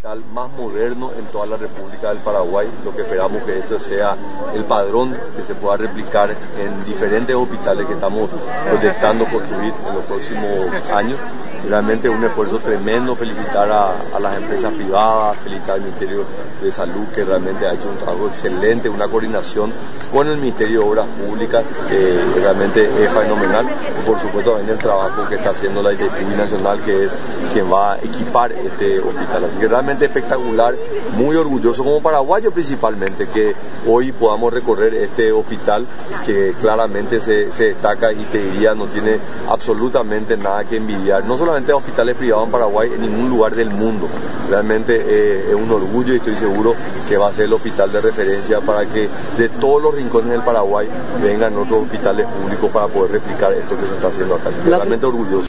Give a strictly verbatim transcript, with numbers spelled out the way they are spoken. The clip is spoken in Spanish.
hospital más moderno en toda la República del Paraguay. Lo que esperamos que esto sea el padrón que se pueda replicar en diferentes hospitales que estamos proyectando construir en los próximos años. Realmente un esfuerzo tremendo, felicitar a, a las empresas privadas, felicitar al Ministerio de Salud, que realmente ha hecho un trabajo excelente, una coordinación con el Ministerio de Obras Públicas, que realmente es fenomenal, y por supuesto también el trabajo que está haciendo la I T F U Nacional, que es quien va a equipar este hospital. Así que realmente espectacular, muy orgulloso como paraguayo principalmente, que hoy podamos recorrer este hospital que claramente se, se destaca y te diría no tiene absolutamente nada que envidiar, no solamente a hospitales privados en Paraguay, en ningún lugar del mundo. Realmente eh, es un orgullo y estoy seguro que va a ser el hospital de referencia para que de todos los rincones del Paraguay vengan otros hospitales públicos para poder replicar esto que se está haciendo acá. Realmente orgulloso.